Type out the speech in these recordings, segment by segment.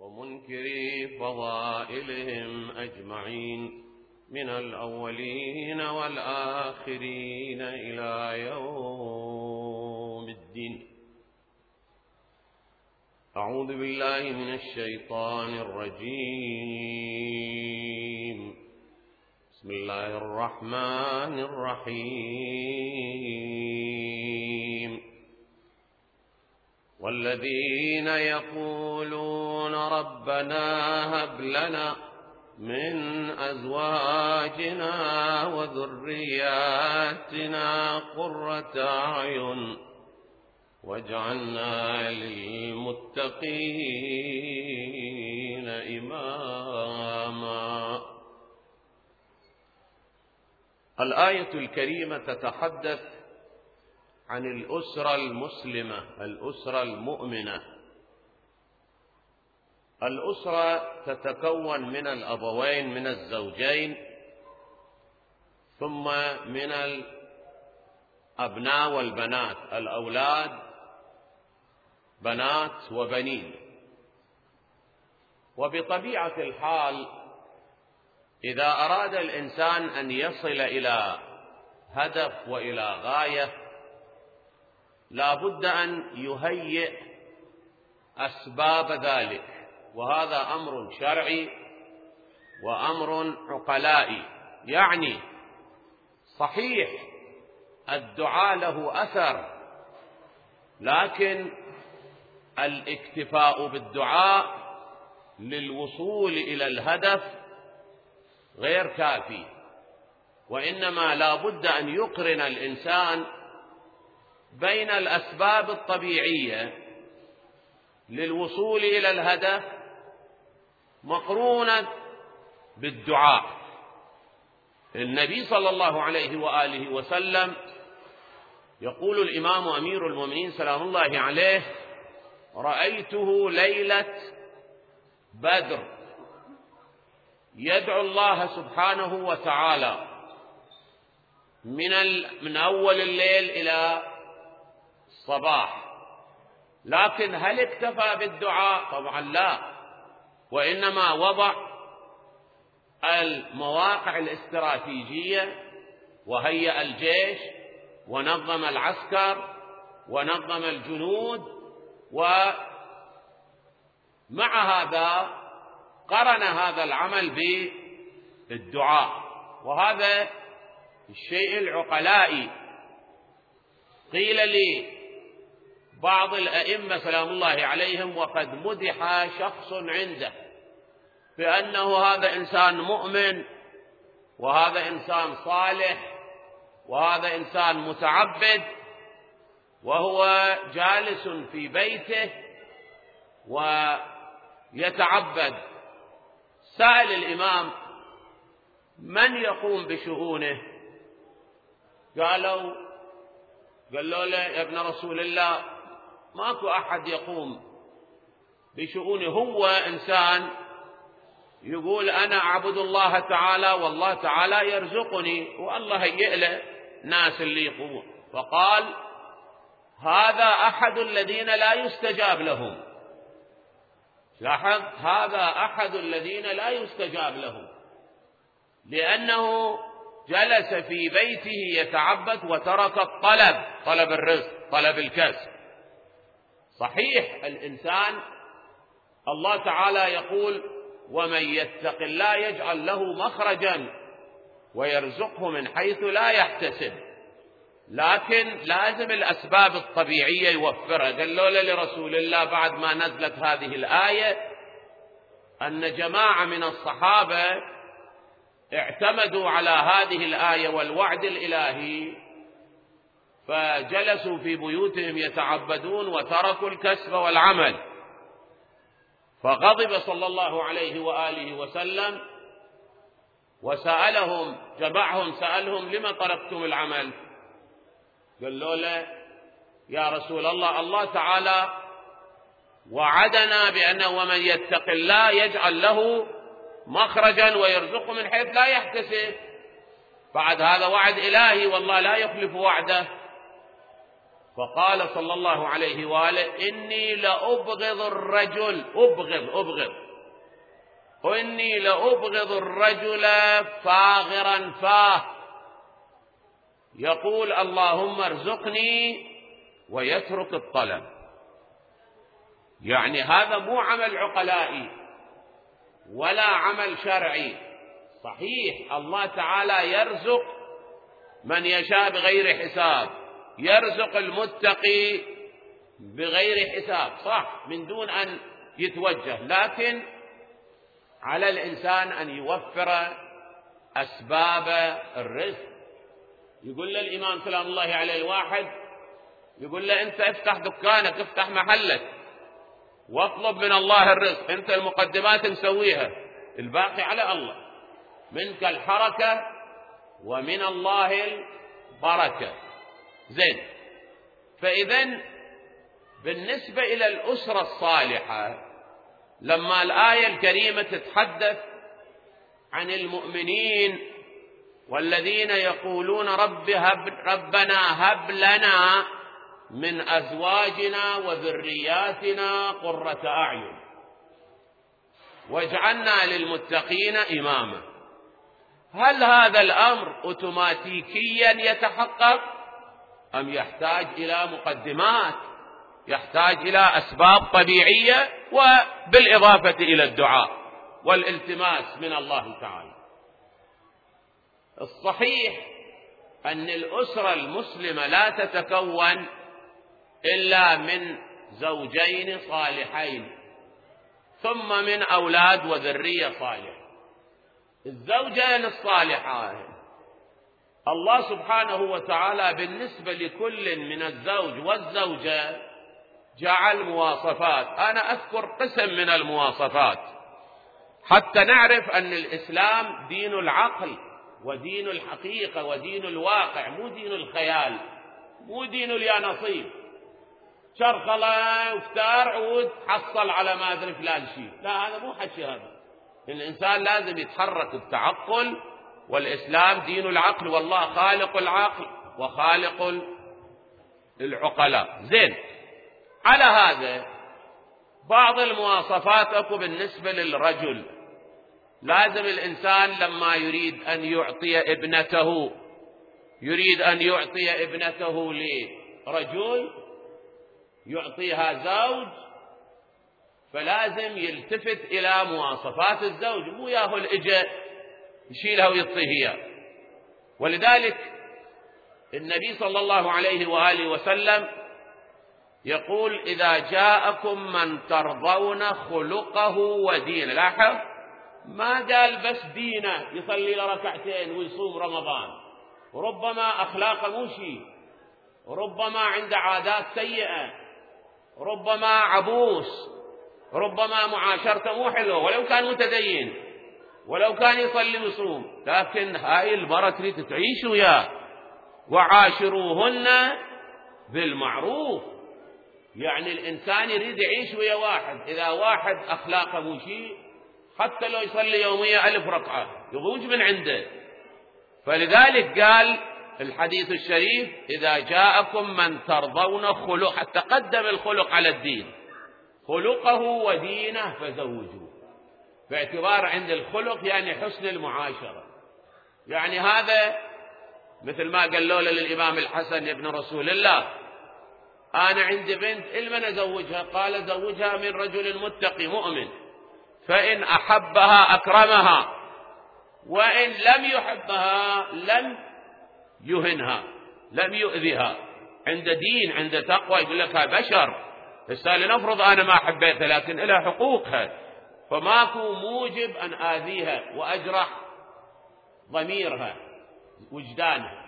ومنكري فضائلهم أجمعين من الأولين والآخرين إلى يوم الدين. أعوذ بالله من الشيطان الرجيم. بسم الله الرحمن الرحيم. والذين يقولون ربنا هب لنا من أزواجنا وذرياتنا قرة أعين واجعلنا للمتقين إماما. الآية الكريمة تتحدث عن الأسرة المسلمة، الأسرة المؤمنة. الأسرة تتكون من الأبوين، من الزوجين، ثم من الأبناء والبنات، الأولاد بنات وبنين. وبطبيعة الحال إذا أراد الإنسان أن يصل إلى هدف وإلى غاية لا بد أن يهيئ أسباب ذلك، وهذا أمر شرعي وأمر عقلائي. يعني صحيح الدعاء له أثر، لكن الاكتفاء بالدعاء للوصول إلى الهدف غير كافي، وإنما لا بد أن يقرن الإنسان بين الأسباب الطبيعية للوصول إلى الهدف مقرونة بالدعاء. النبي صلى الله عليه وآله وسلم يقول الإمام أمير المؤمنين سلام الله عليه: رأيته ليلة بدر يدعو الله سبحانه وتعالى من أول الليل إلى الصباح، لكن هل اكتفى بالدعاء؟ طبعا لا، وإنما وضع المواقع الاستراتيجية وهيأ الجيش ونظم العسكر ونظم الجنود، ومع هذا قرن هذا العمل بالدعاء. وهذا الشيء العقلائي. قيل لي بعض الأئمة سلام الله عليهم وقد مدح شخص عنده بأنه هذا إنسان مؤمن، وهذا إنسان صالح، وهذا إنسان متعبد، وهو جالس في بيته ويتعبد. سأل الإمام: من يقوم بشؤونه؟ قالوا له: يا ابن رسول الله ماكو أحد يقوم بشؤونه، هو إنسان يقول أنا أعبد الله تعالى والله تعالى يرزقني، والله هيئ له ناس اللي يقومون. فقال: هذا أحد الذين لا يستجاب لهم. لاحظ، هذا أحد الذين لا يستجاب لهم، لأنه جلس في بيته يتعبد وترك الطلب، طلب الرزق، طلب الكسب. صحيح الإنسان الله تعالى يقول: ومن يتق الله يجعل له مخرجا ويرزقه من حيث لا يحتسب، لكن لازم الأسباب الطبيعية يوفرها. قالوا لرسول الله بعد ما نزلت هذه الآية أن جماعة من الصحابة اعتمدوا على هذه الآية والوعد الإلهي، فجلسوا في بيوتهم يتعبدون وتركوا الكسب والعمل. فغضب صلى الله عليه وآله وسلم وسألهم، جمعهم سألهم: لما تركتم العمل؟ قالوا له: يا رسول الله، الله تعالى وعدنا بأنه ومن يتق الله يجعل له مخرجا ويرزقه من حيث لا يحتسب. بعد هذا وعد إلهي والله لا يخلف وعده. فقال صلى الله عليه وآله: إني لأبغض الرجل إني لأبغض الرجل فاغرا فاه يقول اللهم ارزقني ويترك الطلب. يعني هذا مو عمل عقلائي ولا عمل شرعي. صحيح الله تعالى يرزق من يشاء بغير حساب، يرزق المتقي بغير حساب، صح، من دون أن يتوجه، لكن على الإنسان أن يوفر أسباب الرزق. يقول له الإمام سلام الله عليه الواحد، يقول له: أنت افتح دكانك، افتح محلك، واطلب من الله الرزق، أنت المقدمات نسويها، الباقي على الله، منك الحركة ومن الله البركة. زين. فإذن بالنسبة إلى الأسرة الصالحة، لما الآية الكريمة تتحدث عن المؤمنين والذين يقولون ربنا هب لنا من أزواجنا وذرياتنا قرة أعين واجعلنا للمتقين إماما، هل هذا الأمر أوتوماتيكيا يتحقق أم يحتاج إلى مقدمات، يحتاج إلى أسباب طبيعية وبالإضافة إلى الدعاء والالتماس من الله تعالى؟ الصحيح أن الأسرة المسلمة لا تتكون إلا من زوجين صالحين ثم من أولاد وذرية صالحة. الزوجين الصالحان الله سبحانه وتعالى بالنسبة لكل من الزوج والزوجة جعل مواصفات. أنا أذكر قسم من المواصفات حتى نعرف أن الإسلام دين العقل ودين الحقيقة ودين الواقع، مو دين الخيال، مو دين اليانصيب، شرخلة وفتار عود حصل على ما أدري فلان شيء، لا، هذا مو حكي. هذا الإنسان لازم يتحرك بتعقل، والإسلام دين العقل، والله خالق العقل وخالق العقلاء. زين. على هذا بعض المواصفات أكو بالنسبة للرجل. لازم الإنسان لما يريد أن يعطي ابنته لرجل، يعطيها زوج، فلازم يلتفت إلى مواصفات الزوج، مو ياهو الإجا يشيلها ويعطيه إياه. ولذلك النبي صلى الله عليه وآله وسلم يقول: إذا جاءكم من ترضون خلقه ودينه. لاحظ، ما قال بس دينه يصلي له ركعتين ويصوم رمضان، ربما أخلاقه مو شيء، ربما عنده عادات سيئة، ربما عبوس، ربما معاشرته مو حلوة، ولو كان متدين، ولو كان يصلي ويصوم، لكن هاي المرأة تريد تعيش وياه. وعاشروهن بالمعروف. يعني الإنسان يريد يعيش ويا واحد، إذا واحد أخلاقه مو شيء، حتى لو يصلي يوميا 1000 ركعة يضوج من عنده. فلذلك قال الحديث الشريف: إذا جاءكم من ترضون خلق، حتى قدم الخلق على الدين، خلقه ودينه فزوجوه، باعتبار عند الخلق يعني حسن المعاشرة. يعني هذا مثل ما قالوا للإمام الحسن ابن رسول الله: أنا عندي بنت، لمن أزوجها؟ قال: زوجها من رجل متقي مؤمن، فإن أحبها أكرمها، وإن لم يحبها لم يهنها، لم يؤذها، عند دين، عند تقوى. يقول لك ها بشر، لنفرض أنا ما حبيتها لكن لها حقوقها، فماكو موجب أن آذيها وأجرح ضميرها وجدانها.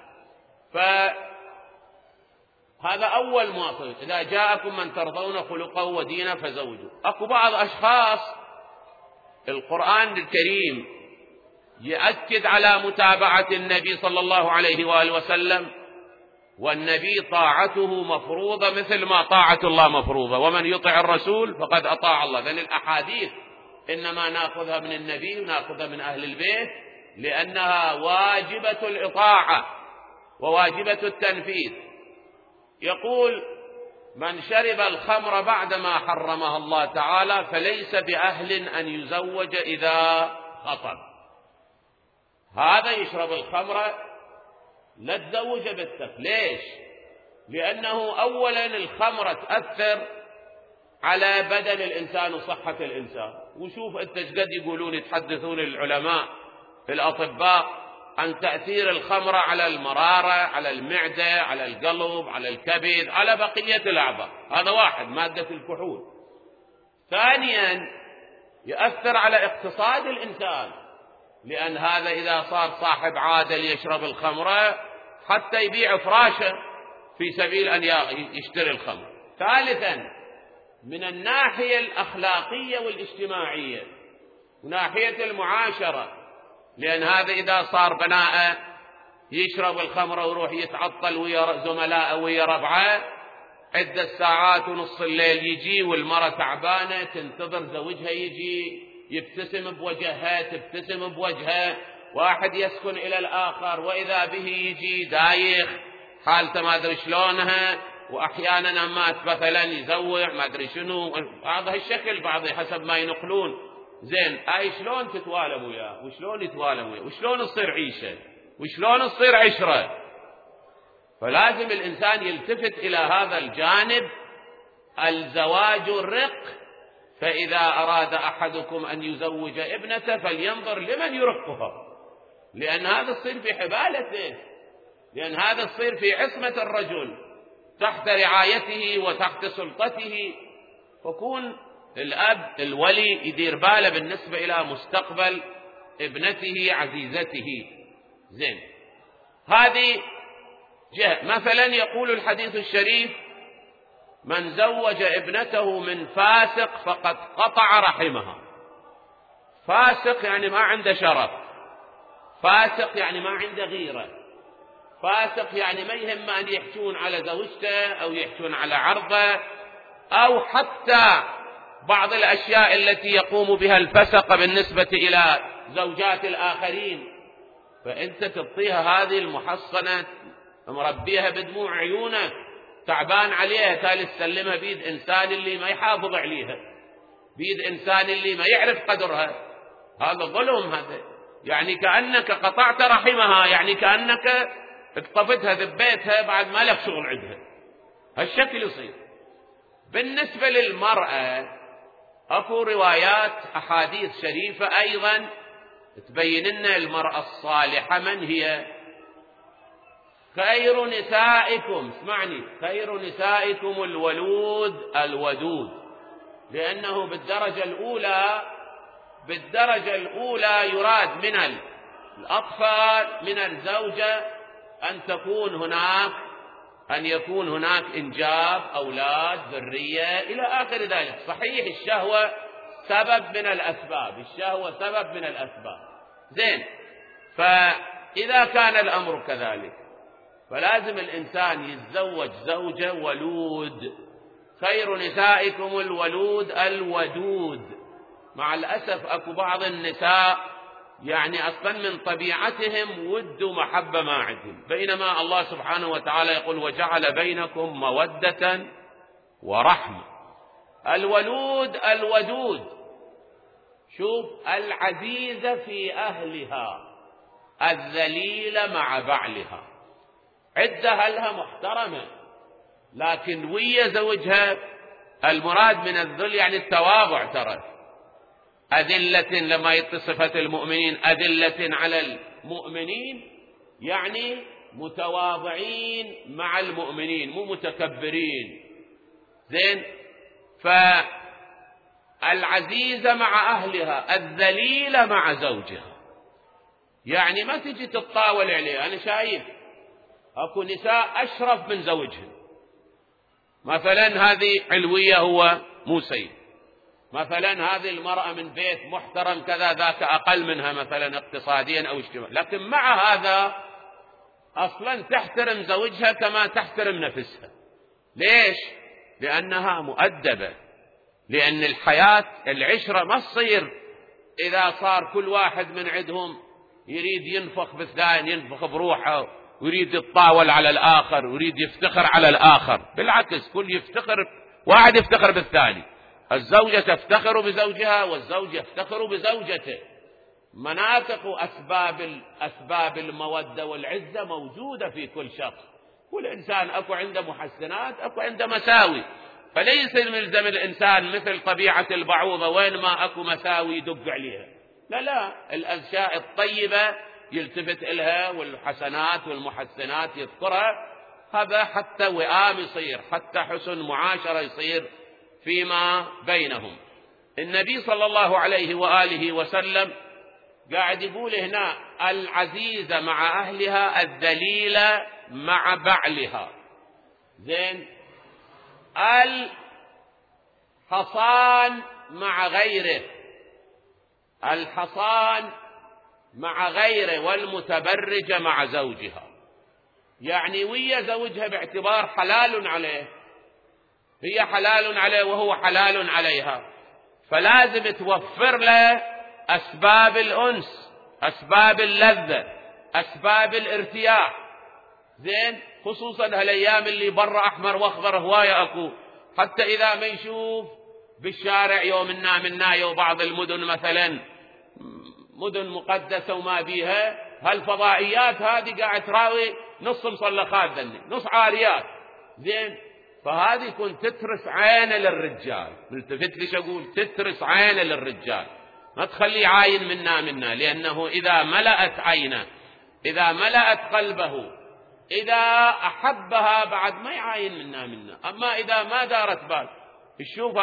فهذا أول مواصف: إذا جاءكم من ترضون خلقه ودينه فزوجوه. أكو بعض أشخاص القرآن الكريم يؤكد على متابعة النبي صلى الله عليه وآله وسلم، والنبي طاعته مفروضة مثل ما طاعة الله مفروضة، ومن يطع الرسول فقد أطاع الله. لأن الأحاديث إنما نأخذها من النبي ونأخذها من أهل البيت، لأنها واجبة الإطاعة وواجبة التنفيذ. يقول: من شرب الخمر بعدما حرمها الله تعالى فليس بأهل أن يزوج إذا خطب. هذا يشرب الخمر لا تزوج بالتف. ليش؟ لأنه أولا الخمر تأثر على بدن الإنسان وصحة الإنسان. وشوف أنت قد يقولون يتحدثون العلماء الأطباء عن تأثير الخمر على المرارة، على المعدة، على القلب، على الكبد، على بقية الأعضاء. هذا واحد، مادة الكحول. ثانيا يؤثر على اقتصاد الإنسان، لأن هذا إذا صار صاحب عادة ليشرب الخمر حتى يبيع فراشه في سبيل أن يشتري الخمر. ثالثا من الناحية الأخلاقية والاجتماعية وناحية المعاشرة، لأن هذا إذا صار بناء يشرب الخمر ويروح يتعطل ويا زملائه ويا ربعه عدة ساعات ونص الليل يجي والمرة تعبانة تنتظر زوجها يجي يبتسم بوجهها تبتسم بوجهها، واحد يسكن إلى الآخر وإذا به يجي دايخ حالته ما أدري شلونها، وأحيانا مات مثلا يزوع ما أدري شنو. هذا الشكل بعض حسب ما ينقلون. زين هاي شلون تتوالم وياه وشلون يتوالم وياه وشلون تصير عيشة وشلون تصير عشرة؟ فلازم الإنسان يلتفت إلى هذا الجانب. الزواج الرق، فإذا أراد أحدكم أن يزوج ابنته فلينظر لمن يرقها، لأن هذا الصير في حبالته، لأن هذا الصير في عصمة الرجل تحت رعايته وتحت سلطته. فكون الأب الولي يدير باله بالنسبة إلى مستقبل ابنته عزيزته. زين، هذه جهة. مثلا يقول الحديث الشريف: من زوج ابنته من فاسق فقد قطع رحمها. فاسق يعني ما عنده شرف، فاسق يعني ما عنده غيرة، فاسق يعني ما يهم أن يحجون على زوجته أو يحجون على عرضه أو حتى بعض الأشياء التي يقوم بها الفسق بالنسبة إلى زوجات الآخرين. فأنت تعطيها هذه المحصنة مربيها بدموع عيونك تعبان عليها، تالي تسلمها بيد إنسان اللي ما يحافظ عليها، بيد إنسان اللي ما يعرف قدرها. هذا ظلم. هذا يعني كأنك قطعت رحمها، يعني كأنك اقطفتها ذبيتها بعد ما لك شغل عندها. هالشكل يصير. بالنسبة للمرأة أكو روايات أحاديث شريفة أيضا تبين لنا المرأة الصالحة من هي. خير نسائكم، اسمعني، خير نسائكم الولود الودود، لأنه بالدرجة الأولى يراد من الأطفال من الزوجة أن يكون هناك إنجاب أولاد ذرية إلى آخر ذلك. صحيح الشهوة سبب من الأسباب، زين. فإذا كان الأمر كذلك فلازم الإنسان يتزوج زوجة ولود. خير نسائكم الولود الودود. مع الأسف أكو بعض النساء يعني أصلا من طبيعتهم ود ومحبة ما عندهم، بينما الله سبحانه وتعالى يقول: وجعل بينكم مودة ورحمة. الولود الودود، شوف، العزيزة في أهلها الذليلة مع بعلها. عدة أهلها محترمة لكن ويا زوجها المراد من الذل يعني التواضع. ترى أذلة لما يتصفت المؤمنين أذلة على المؤمنين يعني متواضعين مع المؤمنين مو متكبرين. زين. فالعزيزة مع أهلها الذليلة مع زوجها، يعني ما تجي تتطاول عليه. أنا شايف أكو نساء أشرف من زوجهم، مثلا هذه علوية هو مو سيد، مثلا هذه المرأة من بيت محترم كذا، ذاك أقل منها مثلا اقتصاديا أو اجتماعيا، لكن مع هذا أصلا تحترم زوجها كما تحترم نفسها. ليش؟ لأنها مؤدبة. لأن الحياة العشرة ما تصير إذا صار كل واحد من عندهم يريد ينفخ بالثاني، ينفخ بروحه ويريد يتطاول على الآخر ويريد يفتخر على الآخر. بالعكس، كل يفتخر، واحد يفتخر بالثاني. الزوجة تفتخر بزوجها والزوج يفتخر بزوجته. مناطق أسباب المودة والعزة موجودة في كل شخص. كل إنسان أكو عنده محسنات، أكو عنده مساوي. فليس ملزم الإنسان مثل طبيعة البعوضة وين ما أكو مساوي يدق عليها. لا، الأشياء الطيبة يلتفت إلها، والحسنات والمحسنات يذكرها. هذا حتى وئام يصير، حتى حسن معاشرة يصير فيما بينهم. النبي صلى الله عليه وآله وسلم قاعد يقول هنا: العزيزة مع أهلها، الذليلة مع بعلها. زين، الحصان مع غيره، الحصان مع غيره، والمتبرجة مع زوجها. يعني ويا زوجها باعتبار حلال عليه، هي حلال عليه وهو حلال عليها، فلازم توفر له أسباب الأنس، أسباب اللذة، أسباب الارتياح. زين، خصوصا هالأيام اللي برا أحمر وأخضر هواية أكو. حتى إذا ما يشوف بالشارع يوم الناية وبعض المدن مثلا مدن مقدسة وما بيها، هالفضائيات هذه قاعد تراوي نص مصلخات ذني، نص عاريات. زين، فهذه يكون تترس عينه للرجال. ملتفت ليش أقول تترس عينه للرجال، ما تخليه عاين منا، لأنه إذا ملأت عينه، إذا ملأت قلبه، إذا أحبها بعد ما يعاين منا. أما إذا ما دارت بال، شوف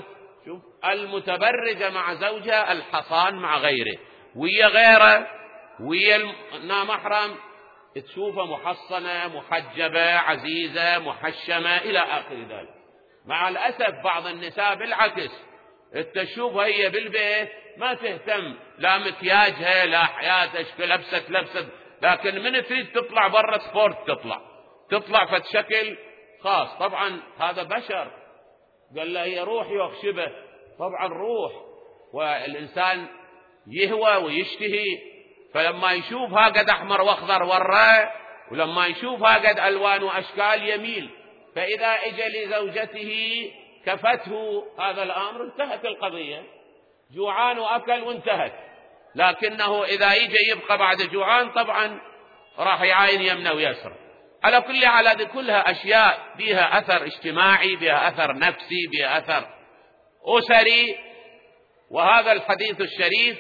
المتبرجة مع زوجها، الحصان مع غيره، ويا غيره، ويا محرم، تشوفها محصنة محجبة عزيزة محشمة إلى آخر ذلك. مع الأسف بعض النساء بالعكس، تشوفها هي بالبيت ما تهتم لا مكياجها لا حياتها، شكل لبست، لكن من تريد تطلع برا سبورت تطلع فتشكل خاص. طبعا هذا بشر، قال له هي روح يخشبه، طبعا روح، والإنسان يهوى ويشتهي. فلما يشوفها قد أحمر وأخضر وراه، ولما يشوفها قد ألوان وأشكال يميل. فإذا اجى لزوجته كفته هذا الأمر، انتهت القضية، جوعان وأكل وانتهت. لكنه إذا يجي يبقى بعد جوعان طبعا راح يعاين يمنى ويسر. على كل حال هذه كلها أشياء بها أثر اجتماعي، بها أثر نفسي، بها أثر أسري. وهذا الحديث الشريف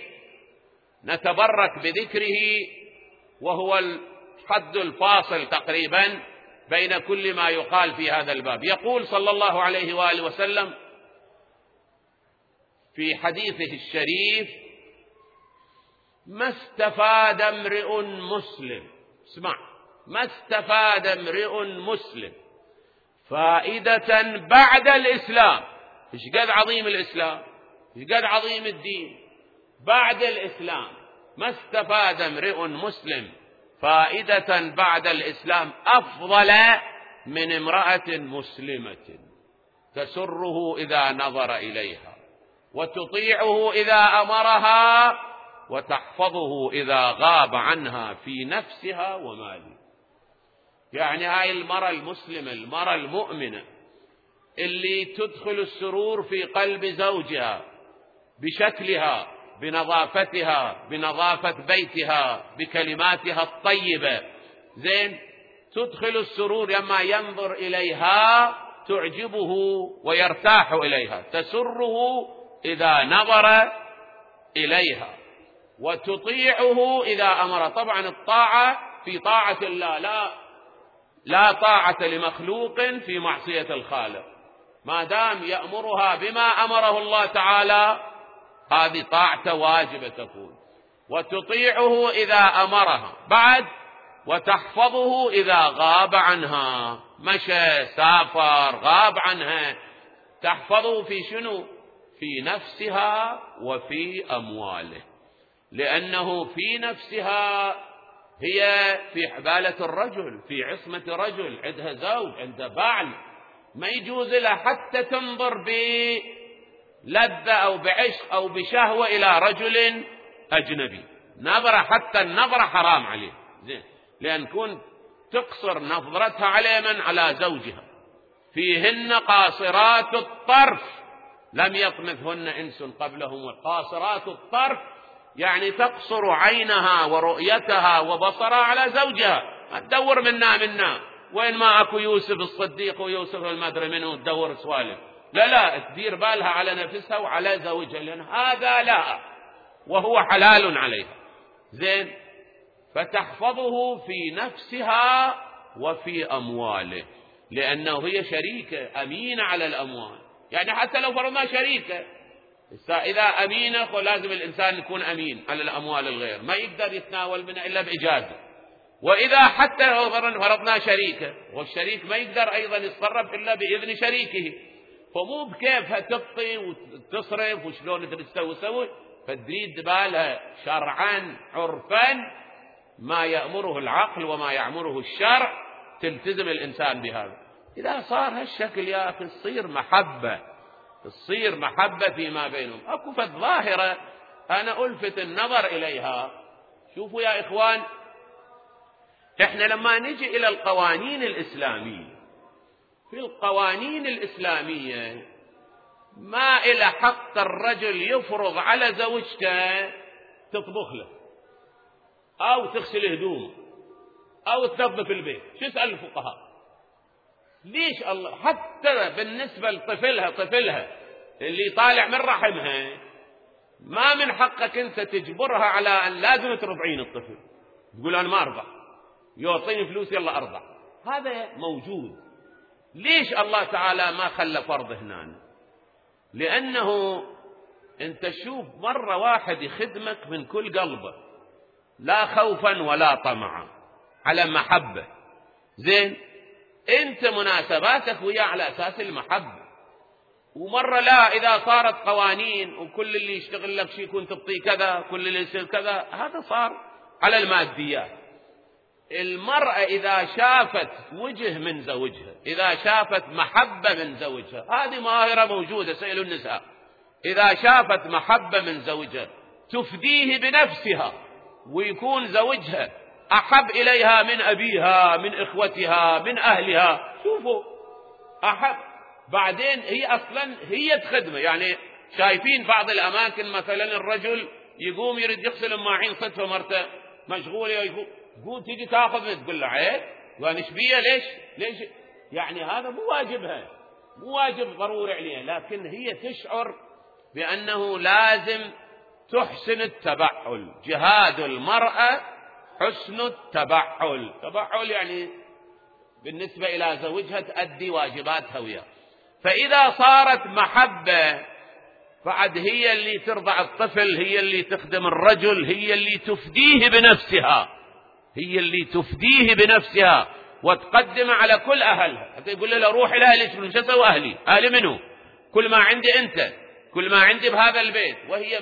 نتبرك بذكره، وهو الحد الفاصل تقريبا بين كل ما يقال في هذا الباب. يقول صلى الله عليه وآله وسلم في حديثه الشريف: ما استفاد امرئ مسلم، اسمع، ما استفاد امرئ مسلم فائدة بعد الإسلام. ايش قد عظيم الإسلام، ايش قد عظيم الدين. بعد الإسلام ما استفاد امرئ مسلم فائدة بعد الإسلام أفضل من امرأة مسلمة تسره إذا نظر إليها، وتطيعه إذا أمرها، وتحفظه إذا غاب عنها في نفسها وماله. يعني هاي المرأة المسلمة، المرأة المؤمنة اللي تدخل السرور في قلب زوجها بشكلها، بنظافتها، بنظافة بيتها، بكلماتها الطيبة. زين، تدخل السرور لما ينظر إليها، تعجبه ويرتاح إليها، تسره إذا نظر إليها، وتطيعه إذا أمر. طبعا الطاعة في طاعة الله، لا طاعة لمخلوق في معصية الخالق. ما دام يأمرها بما أمره الله تعالى، هذه طاعة واجبة تكون. وتطيعه إذا أمرها، بعد وتحفظه إذا غاب عنها، مشى سافر غاب عنها، تحفظه في شنو؟ في نفسها وفي أمواله. لأنه في نفسها هي في حبالة الرجل، في عصمة رجل، عندها زوج، عندها بعل، ما يجوز لها حتى تنظر بلذة أو بعشق أو بشهوة إلى رجل أجنبي. نظرة، حتى النظرة حرام عليه. زين، لأن كون تقصر نظرتها على من؟ على زوجها. فيهن قاصرات الطرف لم يطمثهن إنس قبلهم. قاصرات الطرف يعني تقصر عينها ورؤيتها وبصرها على زوجها، ما تدور منا وين ما أكو يوسف الصديق ويوسف المدري منه تدور سوالف، لا تدير بالها على نفسها وعلى زوجها، لأن هذا لا وهو حلال عليها. زين، فتحفظه في نفسها وفي أمواله، لأنه هي شريكة أمينة على الأموال. يعني حتى لو فرضنا شريكة، إذا أمينة فلازم الإنسان يكون أمين على الأموال الغير، ما يقدر يتناول منها إلا بإجازة. وإذا حتى لو فرضنا شريكة والشريك ما يقدر أيضا يتصرف إلا بإذن شريكه، فمو بكيفها تبطي وتصرف وشلون تسوي، فتريد بالها شرعا عرفا ما يأمره العقل وما يأمره الشرع، تلتزم الإنسان بهذا. إذا صار هالشكل يا أخي تصير محبة فيما بينهم. أكو ظاهرة أنا ألفت النظر إليها. شوفوا يا إخوان، إحنا لما نجي إلى القوانين الإسلامية، في القوانين الإسلامية ما إلى حق الرجل يفرض على زوجته تطبخ له أو تغسل هدومه أو تنظف البيت. شو يسأل الفقهاء؟ ليش الله حتى بالنسبة لطفلها اللي طالع من رحمها ما من حقك أنت تجبرها على أن لازم ترضعين الطفل، تقول أنا ما أرضع، يعطيني فلوس يلا أرضع. هذا موجود. ليش الله تعالى ما خلى فرض هنا؟ لأنه أنت شوف مرة واحد يخدمك من كل قلبه، لا خوفا ولا طمعا، على محبة. زين، أنت مناسباتك وياه على أساس المحبة. ومرة لا، إذا صارت قوانين وكل اللي يشتغل لك شيء كنت تبطي كذا، كل اللي يصير كذا، هذا صار على الماديات. المرأة إذا شافت وجه من زوجها، إذا شافت محبة من زوجها، هذه ماهرة موجودة، سألوا النساء، إذا شافت محبة من زوجها تفديه بنفسها ويكون زوجها أحب إليها من أبيها، من إخوتها، من أهلها. شوفوا أحب. بعدين هي أصلا هي تخدمه. يعني شايفين بعض الأماكن مثلا الرجل يقوم يريد يغسل الماعين صدفة مرته مشغولة، يقول تيجي تاخذ، تقول له عيب وانش بيه ليش يعني هذا مو واجبها، مو واجب ضروري عليها، لكن هي تشعر بأنه لازم تحسن التبعل. جهاد المرأة حسن التبعل. يعني بالنسبة إلى زوجها تؤدي واجباتها وياه. فإذا صارت محبة بعد هي اللي ترضع الطفل، هي اللي تخدم الرجل، هي اللي تفديه بنفسها وتقدم على كل أهلها. حتى يقول له روح لأهلي، شو اسوي أهلي منه؟ كل ما عندي أنت، كل ما عندي بهذا البيت. وهي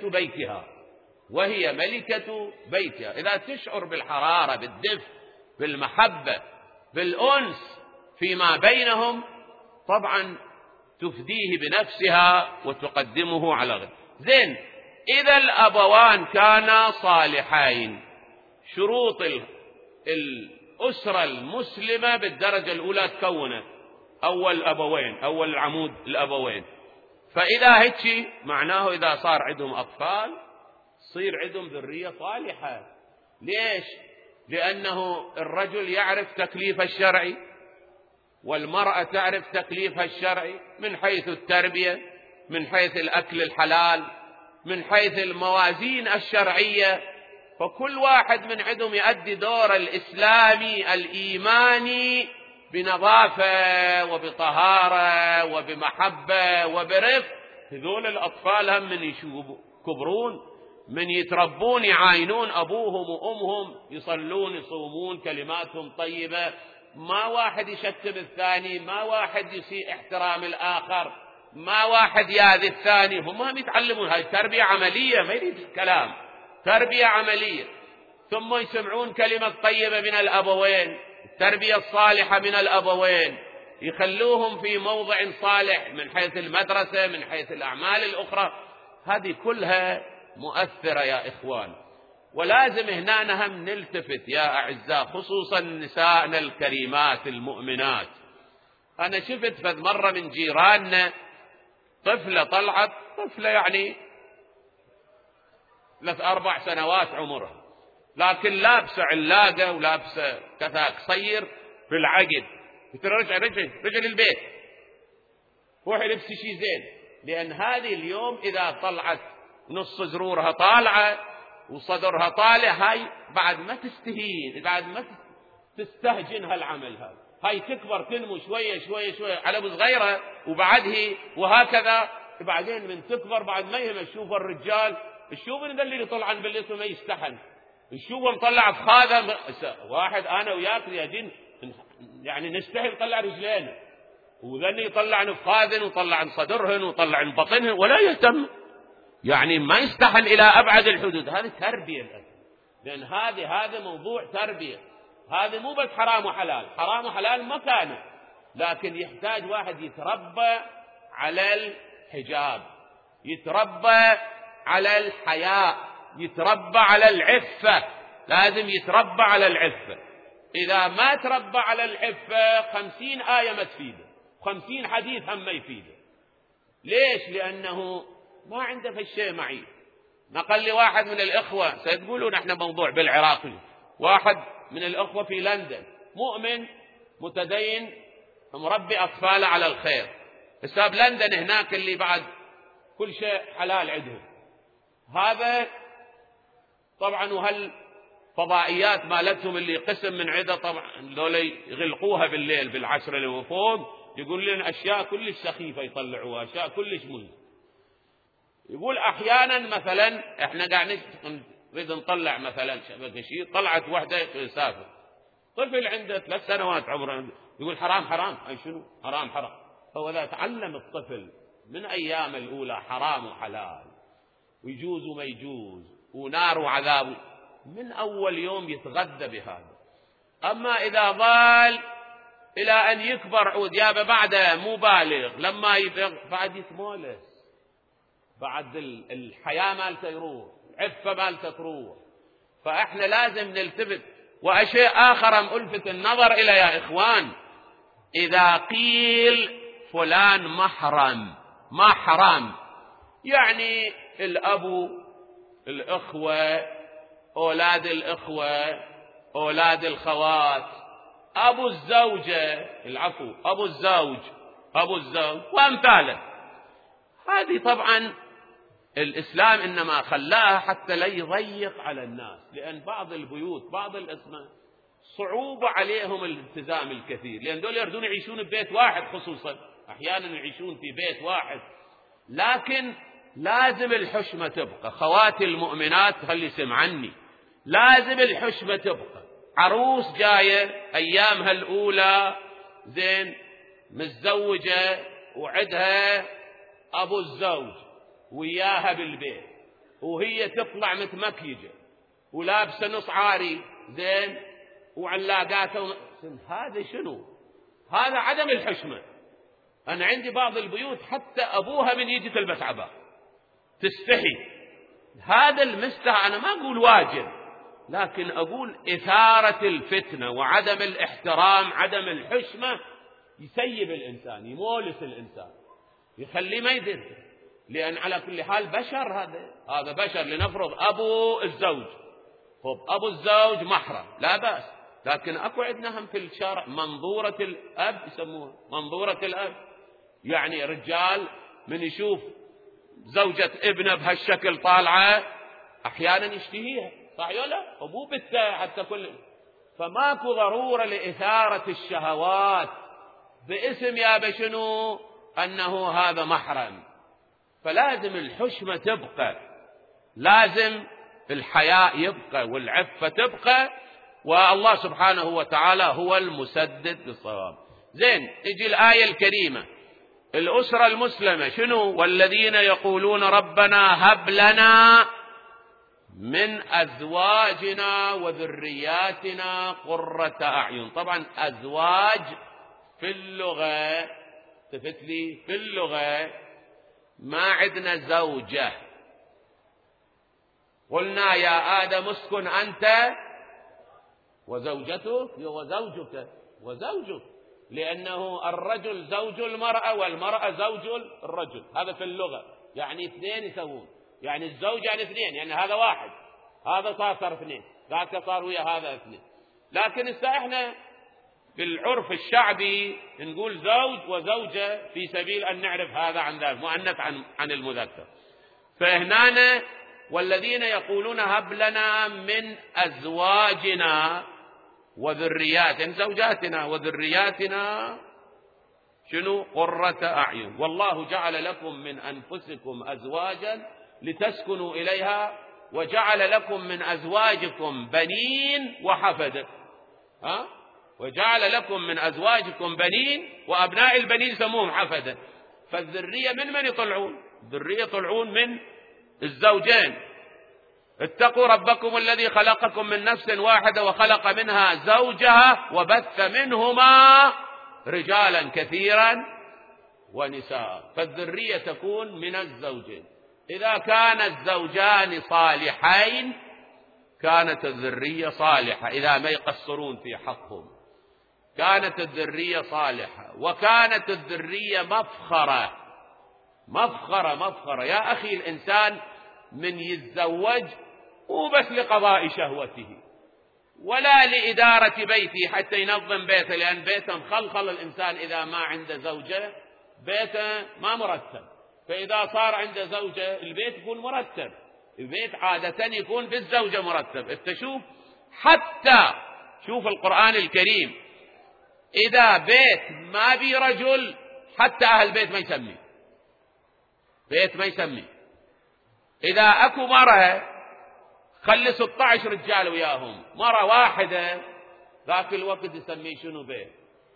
ملكة بيتها. إذا تشعر بالحرارة، بالدفء، بالمحبة، بالأنس فيما بينهم، طبعا تفديه بنفسها وتقدمه على غيره. زين، إذا الأبوان كانا صالحين، شروط الأسرة المسلمة بالدرجة الأولى تكونت أول عمود الأبوين. فإذا هيك معناه إذا صار عندهم أطفال صير عندهم ذرية صالحة. ليش؟ لأنه الرجل يعرف تكليف الشرعي والمرأة تعرف تكليفها الشرعي، من حيث التربية، من حيث الأكل الحلال، من حيث الموازين الشرعية. فكل واحد من عندهم يؤدي دور الإسلامي الإيماني بنظافة وبطهارة وبمحبة وبرفق. هذول الأطفال هم من يكبرون، من يتربون يعاينون أبوهم وأمهم، يصلون يصومون، كلماتهم طيبة، ما واحد يشتم الثاني، ما واحد يسيء احترام الآخر، ما واحد يأذي الثاني. هم يتعلمون هاي تربية عملية، ما يريد الكلام، تربية عملية. ثم يسمعون كلمة طيبة من الأبوين، التربية الصالحة من الأبوين، يخلوهم في موضع صالح من حيث المدرسة، من حيث الأعمال الأخرى. هذه كلها مؤثرة يا إخوان. ولازم هنا نهم نلتفت يا أعزاء، خصوصا نسائنا الكريمات المؤمنات. أنا شفت فذ مرة من جيراننا طفلة طلعت، طفلة يعني 3-4 سنوات عمرها، لكن لابسة علاقة ولابسة كذا قصير في العقد. قلت له رجع للبيت، روحي لبسي شيء زين، لأن هذه اليوم إذا طلعت نص زرورها طالعة وصدرها طالع، هاي بعد ما تستهين، بعد ما تستهجن هالعمل هذا، هاي تكبر تنمو شوية شوية شوية على صغيرة، وبعده وهكذا. بعدين من تكبر بعد ما يهم تشوف الرجال، تشوف من اللي طلعن بالاسم ما يستحن، نشوفه مطلع في خاذة. واحد أنا وياك يا دين يعني نستحي نطلع رجلين، وذني يطلعن في خاذن وطلعن صدرهن وطلعن بطنهن ولا يهتم، يعني ما يستحن إلى أبعد الحدود. هذه تربية الأسف، لأن هذا موضوع تربية. هذا مو بس حرام وحلال، حرام وحلال مكانه، لكن يحتاج واحد يتربى على الحجاب، يتربى على الحياء، يتربى على العفة، لازم يتربى على العفة. إذا ما تربى على العفة 50 آية ما تفيده، 50 حديث هم ما يفيده. ليش؟ لأنه ما عنده في الشيء معي. نقل لي واحد من الإخوة، سيقولون احنا موضوع بالعراق، واحد من الأخوة في لندن مؤمن متدين مربي أطفاله على الخير، حساب لندن هناك اللي بعد كل شيء حلال عندهم. هذا طبعا وهل فضائيات مالتهم اللي قسم من عدة طبعا دولي يغلقوها بالليل بالعشرة اللي وفوق، يقول لنا أشياء كلش سخيفة يطلعوها، أشياء كلش مهمة. يقول أحيانا مثلا احنا قاعد نريد نطلع مثلا شبكة شيء، طلعت واحدة تسافر، طفل عنده 3 سنوات عمره، يقول حرام أي شنو حرام. هو إذا تعلم الطفل من أيام الأولى حرام وحلال ويجوز وما يجوز ونار وعذاب، من أول يوم يتغذى بهذا. أما إذا ظل إلى أن يكبر عود يابا بعده مو بالغ، لما يبلغ بعد يتمولس، بعد الحياة مالته يروح، العفة مالته تروح. فإحنا لازم نلتفت. وشيء آخر ألفت النظر إلى يا إخوان، إذا قيل فلان محرم يعني الأب، الأخوة، أولاد الأخوة، أولاد الخوات، أبو الزوجة، العفو أبو الزوج وأمثاله. هذه طبعا الإسلام إنما خلاها حتى لا يضيق على الناس، لأن بعض البيوت بعض الأسماء صعوبة عليهم الالتزام الكثير، لأن دول يردون يعيشون ببيت واحد، خصوصا أحيانا يعيشون في بيت واحد. لكن لازم الحشمة تبقى. خواتي المؤمنات خلي سمعني، لازم الحشمة تبقى. عروس جاية أيامها الأولى زين متزوجة وعدها أبو الزوج وياها بالبيت، وهي تطلع متمكيجة ولابسة نص عاري زين وعلاقاته هذا شنو؟ هذا عدم الحشمة. أنا عندي بعض البيوت حتى أبوها من يجي تلبس عباء تستحي. هذا المستحى أنا ما أقول واجب، لكن أقول إثارة الفتنة وعدم الاحترام، عدم الحشمة يسيب الإنسان، يمولس الإنسان، يخليه ما يدري. لأن على كل حال بشر، هذا بشر. لنفرض أبو الزوج، أبو الزوج محرم لا بأس، لكن أكو عندنا هم في الشارع منظورة الأب، يسموها منظورة الأب، يعني رجال من يشوف زوجة ابنه بهالشكل طالعة أحيانا يشتهيها، صح ولا لا؟ ومو بالتا حتى كل. فماكو ضرورة لإثارة الشهوات باسم يا بشنو أنه هذا محرم. فلازم الحشمة تبقى، لازم الحياء يبقى والعفة تبقى، والله سبحانه وتعالى هو المسدد للصواب. زين، تجي الآية الكريمة، الأسرة المسلمة شنو؟ والذين يقولون ربنا هب لنا من أزواجنا وذرياتنا قرة أعين. طبعا أزواج في اللغة تفتلي في اللغة ما عندنا زوجة، قلنا يا آدم اسكن أنت وزوجك، لأنه الرجل زوج المرأة والمرأة زوج الرجل، هذا في اللغة، يعني اثنين يسوون، يعني الزوج يعني اثنين، يعني هذا واحد، هذا صار اثنين، ذاك صار ويا هذا اثنين. لكن احنا في العرف الشعبي نقول زوج وزوجة في سبيل أن نعرف هذا عن ذاك، مؤنث عن المذكر. فهنا والذين يقولون هب لنا من أزواجنا وذرياتنا، زوجاتنا وذرياتنا شنو؟ قرة أعين، والله جعل لكم من أنفسكم أزواجا لتسكنوا إليها وجعل لكم من أزواجكم بنين وحفدة. وجعل لكم من أزواجكم بنين، وأبناء البنين سموهم حفدة. فالذرية من يطلعون؟ الذرية يطلعون من الزوجين. اتقوا ربكم الذي خلقكم من نفس واحدة وخلق منها زوجها وبث منهما رجالا كثيرا ونساء. فالذرية تكون من الزوجين. إذا كان الزوجان صالحين كانت الذرية صالحة، إذا ما يقصرون في حقهم كانت الذرية صالحة. وكانت الذرية مفخرة. يا أخي الإنسان من يتزوج مو بس لقضاء شهوته ولا لإدارة بيته حتى ينظم بيته، لأن بيته مخلخل. الإنسان إذا ما عنده زوجة بيته ما مرتب، فإذا صار عنده زوجة البيت يكون مرتب. البيت عادة يكون بالزوجة مرتب. انت حتى شوف القرآن الكريم، إذا بيت ما بي رجل حتى أهل البيت ما يسمي. إذا أكو مرة خلي 16 رجال وياهم، مرة واحدة ذاك الوقت يسميه شنو؟ بيت.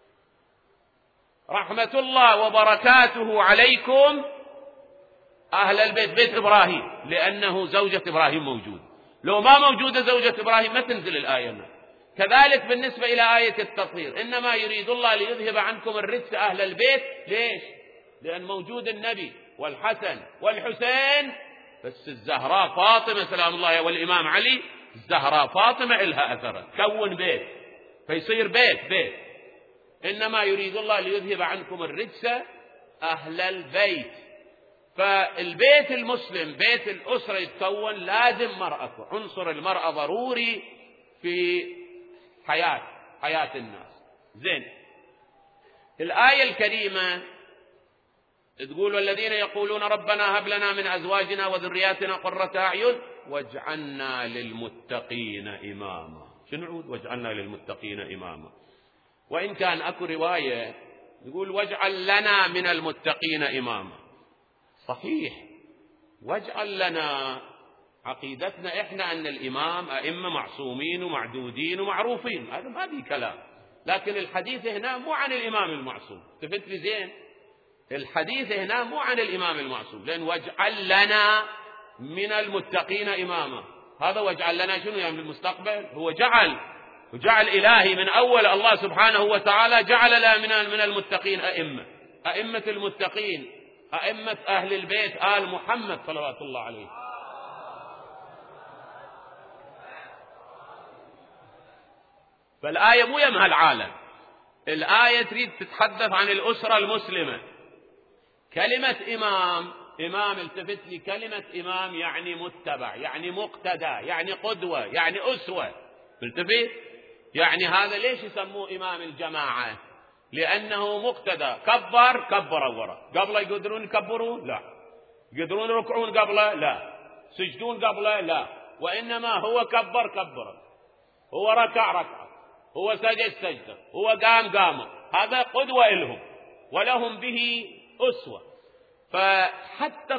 رحمة الله وبركاته عليكم أهل البيت، بيت إبراهيم، لأنه زوجة إبراهيم موجود. لو ما موجودة زوجة إبراهيم ما تنزل الآية. كذلك بالنسبة إلى آية التطهير، إنما يريد الله ليذهب عنكم الرجس أهل البيت. ليش؟ لأن موجود النبي والحسن والحسين، بس الزهراء فاطمة سلام الله والإمام علي، الزهراء فاطمة إلها أثر كون بيت، فيصير بيت. إنما يريد الله ليذهب عنكم الرجس أهل البيت. فالبيت المسلم بيت الأسرة يتكون لازم مرأة، عنصر المرأة ضروري في حياة الناس. زين، الآية الكريمة تقول والذين يقولون ربنا هب لنا من أزواجنا وذرياتنا قرة أعين واجعلنا للمتقين إماما. شنو عود واجعلنا للمتقين إماما؟ وإن كان أكو رواية يقول واجعل لنا من المتقين إماما. صحيح، واجعل لنا، عقيدتنا إحنا أن الإمام أئمة معصومين ومعدودين ومعروفين، هذا ما في كلام. لكن الحديث هنا مو عن الإمام المعصوم. تفت لي زين، الحديث هنا مو عن الإمام المعصوم، لأن واجعل لنا من المتقين إماما، هذا واجعل لنا شنو يعني بالمستقبل؟ هو جعل إلهي من أول. الله سبحانه وتعالى جعل لنا من المتقين أئمة المتقين، أئمة أهل البيت آل محمد صلوات الله عليه. فالآية مو يمها العالم، الآية تريد تتحدث عن الأسرة المسلمة. كلمة إمام التفت لي، كلمة إمام يعني متبع، يعني مقتدى، يعني قدوة، يعني أسوة. التفت يعني هذا ليش يسموه إمام الجماعة؟ لأنه مقتدى. كبروا ورا، قبل يقدرون يكبرون؟ لا. يقدرون يركعون قبله؟ لا. سجدون قبله؟ لا. وإنما هو كبر، هو ركع، هو سجد سجدة، هو قام. هذا قدوة لهم ولهم به أسوة. فحتى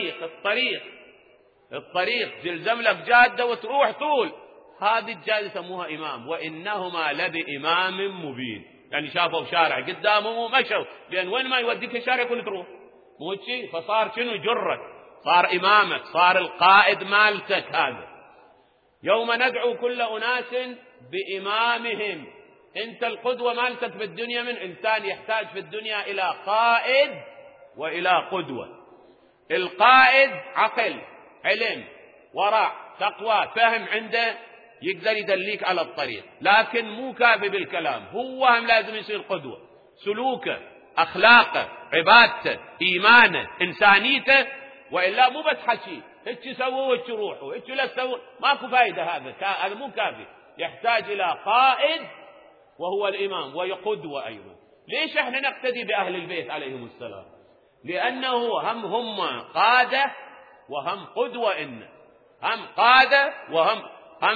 الطريق تلزم لك جادة وتروح طول، هذه الجادة يسموها إمام. وإنهما لبإمام مبين، يعني شافوا شارع قدامهم ومشوا، لأن وين ما يوديك الشارع يكون تروح، مو شيء. فصار شنو؟ جرك، صار إمامك، صار القائد مالتك. هذا يوم ندعو كل أناس بإمامهم. أنت القدوة مالتك في الدنيا. من إنسان يحتاج في الدنيا إلى قائد وإلى قدوة. القائد عقل، علم، ورع، تقوى فهم عنده يقدر يدليك على الطريق، لكن مو كافي بالكلام، هو هم لازم يصير قدوة. سلوكه، أخلاقه، عبادته، إيمانه، إنسانيته، وإلا مو بس حكي هيك سووا وهيك روحوا هيك لا تسووا، ماكو فايدة. هذا مو كافي، يحتاج إلى قائد وهو الإمام وقدوة أيضا. ليش احنا نقتدي بأهل البيت عليهم السلام؟ لأنه هم قادة وهم قدوة، هم قادة وهم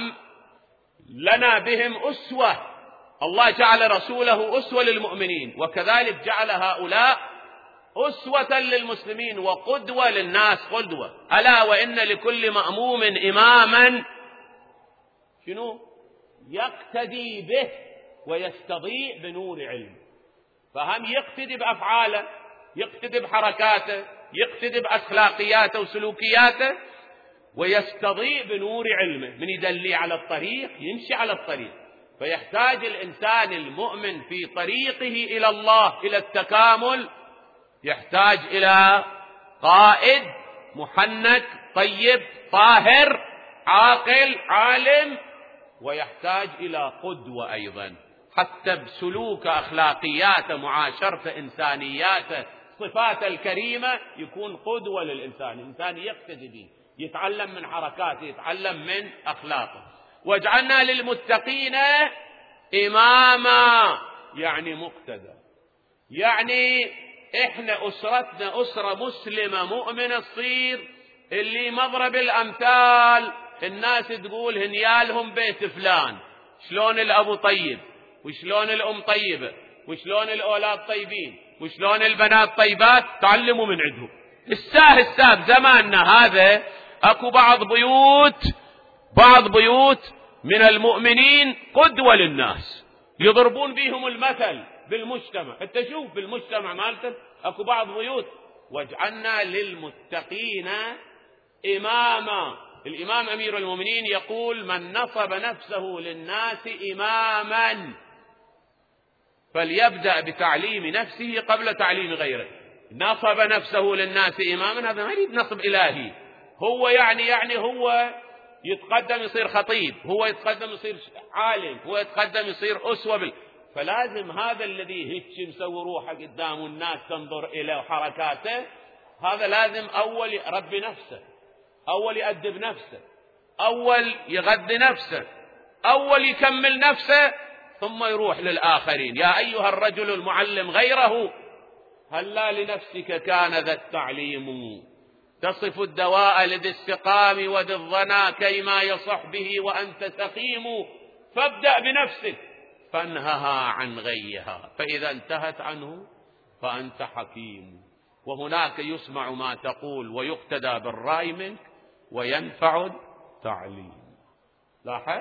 لنا بهم أسوة. الله جعل رسوله أسوة للمؤمنين، وكذلك جعل هؤلاء أسوة للمسلمين وقدوة للناس. قدوة، ألا وإن لكل مأموم إماما شنو يقتدي به ويستضيء بنور علم. فهم يقتدي بأفعاله، يقتدي بحركاته، يقتدي بأخلاقياته وسلوكياته، ويستضيء بنور علمه. من يدلي على الطريق يمشي على الطريق. فيحتاج الإنسان المؤمن في طريقه إلى الله إلى التكامل، يحتاج إلى قائد محنك طيب طاهر عاقل عالم، ويحتاج إلى قدوة أيضا، حتى بسلوك أخلاقياته، معاشرته، إنسانياته، صفاته الكريمة، يكون قدوة للإنسان، إنسان يقتدي به، يتعلم من حركاته، يتعلم من أخلاقه. واجعلنا للمتقين إماما، يعني مقتدى. يعني إحنا أسرتنا أسرة مسلمة مؤمنة تصير اللي مضرب الأمثال، الناس تقول هنيالهم بيت فلان، شلون الأبو طيب، وشلون الأم طيبة، وشلون الأولاد طيبين، وشلون البنات طيبات، تعلموا من عندهم. الساب زماننا هذا أكو بعض بيوت من المؤمنين قدوة للناس، يضربون بهم المثل بالمجتمع. انت شوف بالمجتمع مالتنا اكو بعض بيوت. واجعلنا للمتقين إماما. الإمام أمير المؤمنين يقول: من نصب نفسه للناس إماما فليبدأ بتعليم نفسه قبل تعليم غيره. نصب نفسه للناس إماما، هذا ما يريد نصب إلهي، هو يعني هو يتقدم يصير خطيب، هو يتقدم يصير عالم، هو يتقدم يصير أسوة فلازم هذا الذي هيك مسوي روحه قدام الناس تنظر إلى حركاته، هذا لازم أول يربي نفسه، أول يأدب نفسه، أول يغذي نفسه، أول يكمل نفسه، ثم يروح للآخرين. يا أيها الرجل المعلم غيره هلا لنفسك كان ذا التعليم، تصف الدواء لذي السقام وذي الظنا كيما يصح به وأنت سقيم، فابدأ بنفسك فانهها عن غيها، فإذا انتهت عنه فأنت حكيم. وهناك يسمع ما تقول ويقتدى بالرأي منك وينفع التعليم. لاحظ؟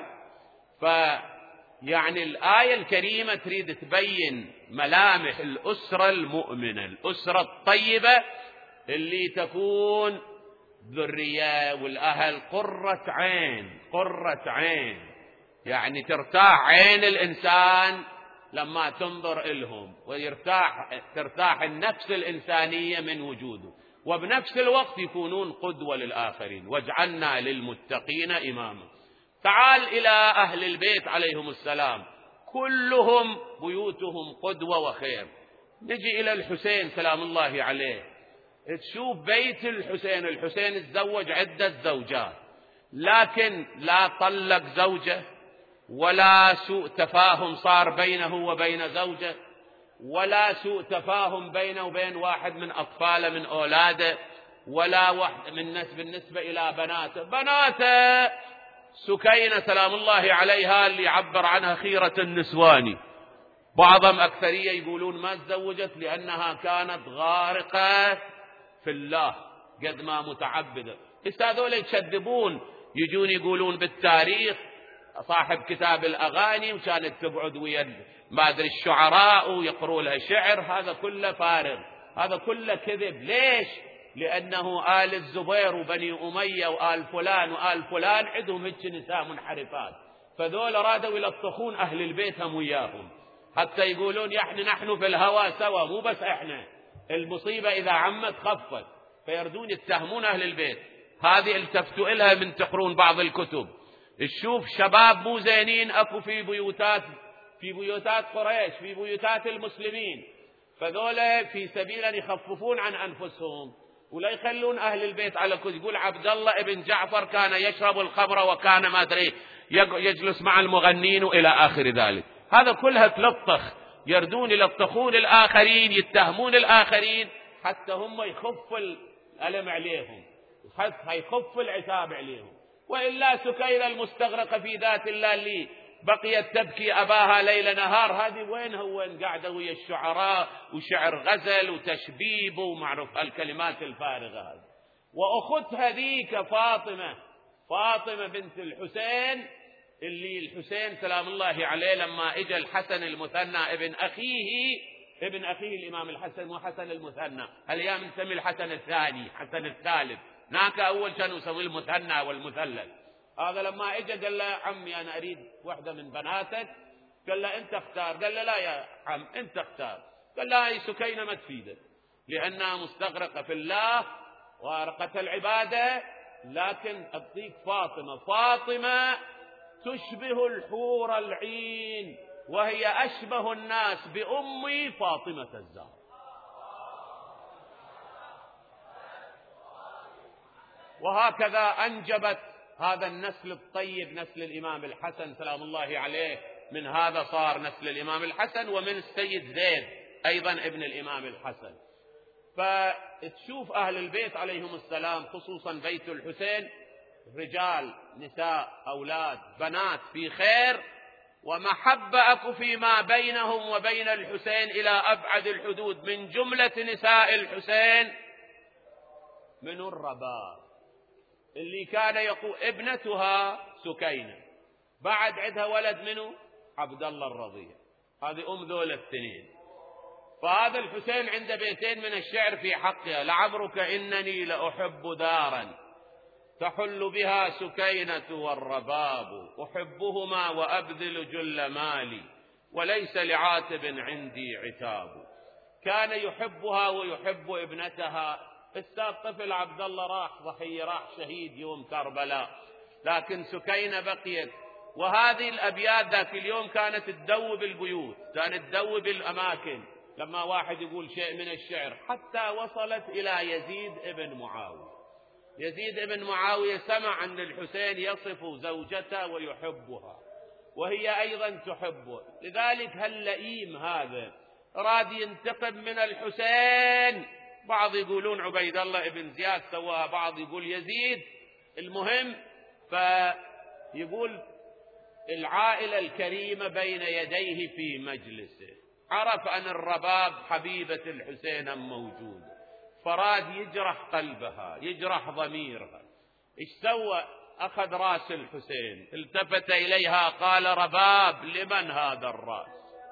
يعني الآية الكريمة تريد تبين ملامح الأسرة المؤمنة، الأسرة الطيبة اللي تكون ذرية والأهل قرة عين، يعني ترتاح عين الإنسان لما تنظر إلهم، ترتاح النفس الإنسانية من وجوده، وبنفس الوقت يكونون قدوة للآخرين. واجعلنا للمتقين إماما. تعال إلى أهل البيت عليهم السلام، كلهم بيوتهم قدوة وخير. نجي إلى الحسين سلام الله عليه، تشوف بيت الحسين تزوج عدة زوجات، لكن لا طلق زوجة، ولا سوء تفاهم صار بينه وبين زوجة، ولا سوء تفاهم بينه وبين واحد من أطفاله من أولاده، ولا واحد بالنسبة إلى بناته سكينة سلام الله عليها اللي يعبر عنها خيرة النسوان. بعضهم أكثرية يقولون ما تزوجت لأنها كانت غارقة في الله قد ما متعبدة. هذول يكذبون، يجون يقولون بالتاريخ صاحب كتاب الأغاني وكانت تقعد ويا ما أدري الشعراء ويقروا لها شعر، هذا كله فارغ، هذا كله كذب. ليش؟ لأنه آل الزبير وبني أمية وآل فلان وآل فلان عندهم هيك نساء منحرفات، فذول رادوا يلطخون أهل البيت هم وياهم، حتى يقولون نحن في الهوى سوا، مو بس إحنا، المصيبة إذا عمت خفت، فيردون يتهمون أهل البيت. هذه التفتوا إلها من تقرون بعض الكتب. تشوف شباب مو زينين أكو في بيوتات قريش، في بيوتات المسلمين، فذولا في سبيل أن يخففون عن أنفسهم ولا يخلون أهل البيت على كل. يقول عبد الله ابن جعفر كان يشرب الخمر وكان ما أدري يجلس مع المغنين وإلى آخر ذلك. هذا كلها تلطخ، يردون يلطخون الآخرين، يتهمون الآخرين حتى هم يخف الألم عليهم، يخف العتاب عليهم. وإلا سكينة المستغرقة في ذات الله اللي بقيت تبكي أباها ليل نهار، هذه وين قاعدة ويا الشعراء وشعر غزل وتشبيب ومعروف الكلمات الفارغة هذه. وأختها ذيك فاطمة بنت الحسين، اللي الحسين سلام الله عليه لما اجى الحسن المثنى ابن أخيه الإمام الحسن، مو حسن المثنى، الأيام نسمي الحسن الثاني، حسن الثالث، ناك أول كانوا يسوي المثنى والمثلث. هذا لما اجى قال له عمي أنا أريد واحدة من بناتك، قال له أنت اختار، قال له لا يا عم أنت اختار، قال له هاي سكينة ما تفيدك لأنها مستغرقة في الله وارقة العبادة، لكن أعطيك فاطمة تشبه الحور العين، وهي أشبه الناس بأمي فاطمة الزهراء. وهكذا أنجبت هذا النسل الطيب، نسل الإمام الحسن سلام الله عليه، من هذا صار نسل الإمام الحسن، ومن السيد زيد أيضا ابن الإمام الحسن. فتشوف أهل البيت عليهم السلام، خصوصا بيت الحسين، رجال نساء أولاد بنات في خير ومحبة أكو فيما بينهم وبين الحسين إلى أبعد الحدود. من جملة نساء الحسين من الرباب اللي كان يقول ابنتها سكينة، بعد عندها ولد منه عبد الله الرضيع، هذه أم ذول الاثنين. فهذا الحسين عنده بيتين من الشعر في حقها: لعمرك إنني لأحب دارا تحل بها سكينة والرباب، أحبهما وأبذل جل مالي وليس لعاتب عندي عتاب. كان يحبها ويحب ابنتها. الطفل عبد الله راح ضحية، راح شهيد يوم كربلاء، لكن سكينة بقيت. وهذه الأبيات ذاك اليوم كانت تدوب البيوت، كانت تدوب الأماكن. لما واحد يقول شيء من الشعر حتى وصلت إلى يزيد ابن معاوية. يزيد ابن معاوية سمع أن الحسين يصف زوجته ويحبها وهي أيضا تحبه، لذلك هاللئيم هذا راد ينتقم من الحسين. بعض يقولون عبيد الله ابن زياد سواها، بعض يقول يزيد. المهم فيقول العائلة الكريمة بين يديه في مجلسه، عرف أن الرباب حبيبة الحسين موجود، فراد يجرح قلبها، يجرح ضميرها. ايش سوى؟ أخذ رأس الحسين، التفت إليها قال: رباب لمن هذا الرأس؟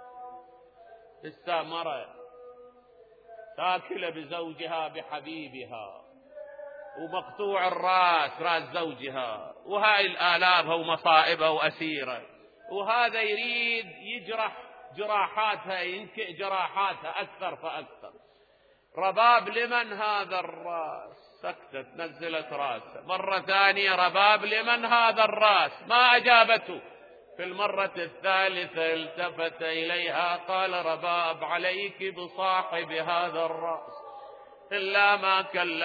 استمر تاكل بزوجها بحبيبها ومقطوع الرأس، رأس زوجها، وهاي الآلامها ومصائبها وأسيرة، وهذا يريد يجرح جراحاتها، ينكئ جراحاتها أكثر فأكثر. رباب لمن هذا الرأس؟ سكتت، نزلت رأسه. مرة ثانية: رباب لمن هذا الرأس؟ ما أجابته. في المرة الثالثة التفت إليها قال: رباب عليك بصاحب هذا الرأس إلا ما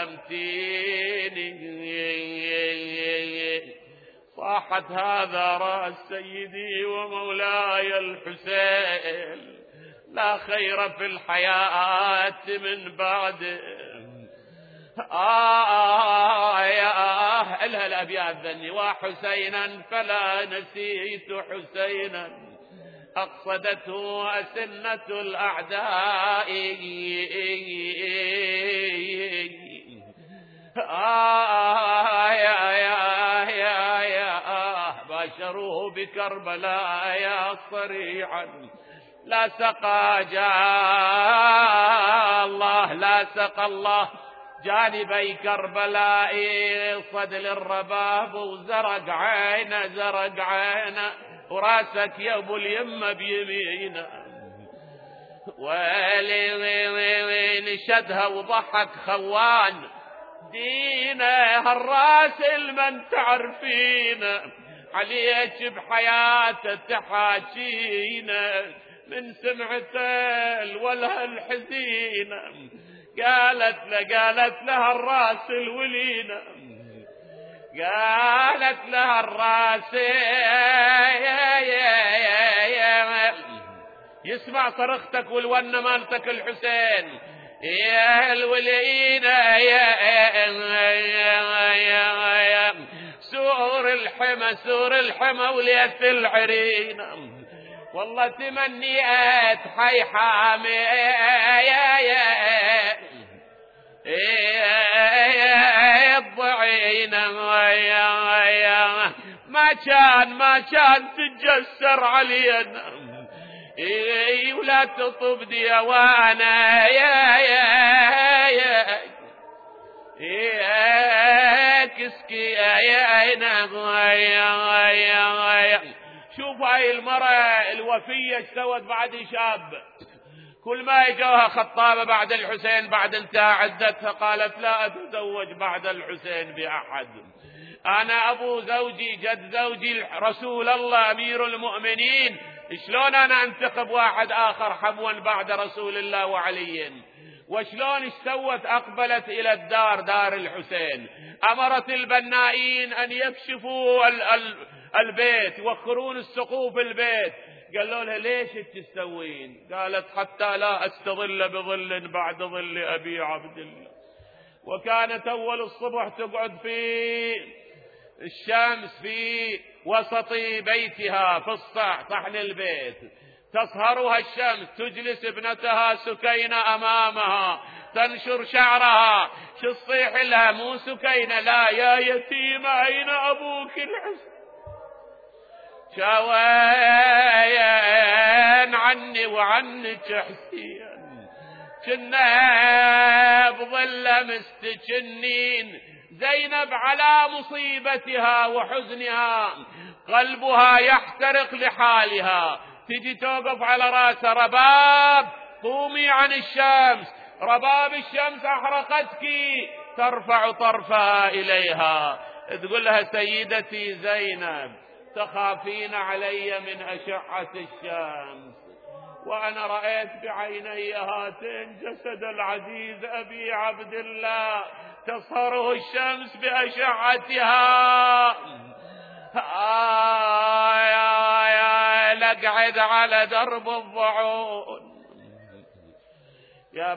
كلمتيني. صاحت: هذا رأس سيدي ومولاي الحسين، لا خير في الحياة من بعده. إلها الأبيات ذني: وحسينا فلا نسيت حسينا أقصدته أسنة الأعداء. باشروه بكربلاء يا صريعا، لا سقى الله، لا سقى الله جانبي كربلاء صدل الرباب، وزرق عينه زرق عينه، وراسك يا ابو اليمه بيمينه. ويلي نشدها وضحك خوان ودينا هالراس المن تعرفينا عليك بحياته تحاكينا من سمعته الوله الحزينة قالت له الراس الولينة قالت له الراس يسمع صرختك والونة مالتك الحسين يا الولينا يا سور الحمى وليت العرينة والله تمنيت حي حامي الضعينة ما كان تتجسر علينا ولا تطب ديوانا كسكي شوف هاي المرأة الوفية سوت بعد شاب كل ما يجوها خطابة بعد الحسين بعد انتهى عدتها قالت لا أتزوج بعد الحسين بأحد أنا أبو زوجي جد زوجي رسول الله أمير المؤمنين شلون أنا أنتخب واحد آخر حموا بعد رسول الله وعلي وشلون سوت أقبلت إلى الدار دار الحسين أمرت البنائين أن يكشفوا البيت يوخرون السقوف البيت قالوا لها ليش تستوين قالت حتى لا أستظل بظل بعد ظل أبي عبد الله وكانت أول الصبح تقعد في الشمس في وسط بيتها في صحن البيت تصهرها الشمس تجلس ابنتها سكينة أمامها تنشر شعرها شو تصيح لها مو سكينة لا يا يتيمة أين أبوك الحسين شوين عني وعنك حسين كنا بظل مستجنين زينب على مصيبتها وحزنها قلبها يحترق لحالها تجي توقف على راسها رباب قومي عن الشمس رباب الشمس أحرقتك ترفع طرفها إليها تقول لها سيدتي زينب تخافين علي من أشعة الشمس وأنا رأيت بعيني هاتين جسد العزيز أبي عبد الله تصهره الشمس بأشعتها لقعد على درب الضعون يا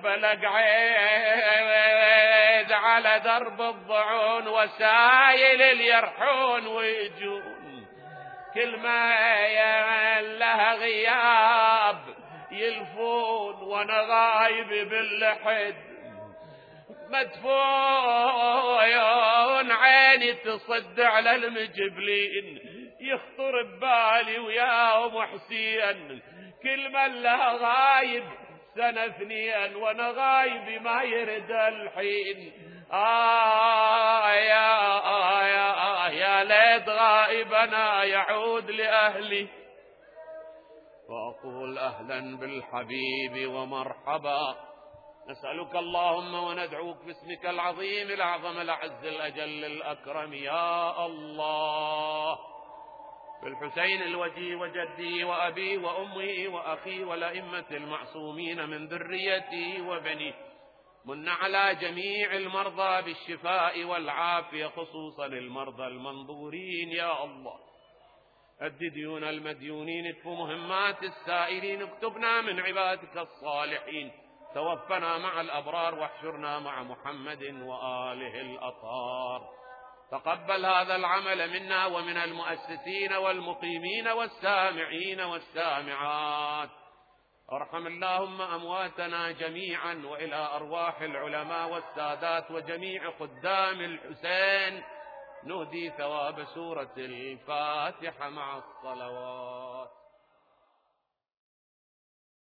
بلقعد على درب الضعون وسايل اليرحون ويجون كل ما لها غياب يلفون وانا غايب باللحد مدفون عيني تصد على المجبلين يخطر ببالي وياهم حسين كل من لها غايب سنة اثنين وانا غايب ما يرد الحين يا ليت غائبنا يعود لأهلي وأقول أهلا بالحبيب ومرحبا نسألك اللهم وندعوك باسمك العظيم الأعظم الأعز الأجل الأكرم يا الله بالحسين الوجي وجدي وأبي وأمي وأخي والأئمة المعصومين من ذريتي وبني من على جميع المرضى بالشفاء والعافية خصوصا المرضى المنظورين يا الله أد ديون المديونين اكف مهمات السائلين اكتبنا من عبادك الصالحين توفنا مع الأبرار واحشرنا مع محمد وآله الأطهار تقبل هذا العمل منا ومن المؤسسين والمقيمين والسامعين والسامعات ارحم اللهم أمواتنا جميعا وإلى أرواح العلماء والسادات وجميع خدام الحسين نهدي ثواب سورة الفاتحة مع الصلوات.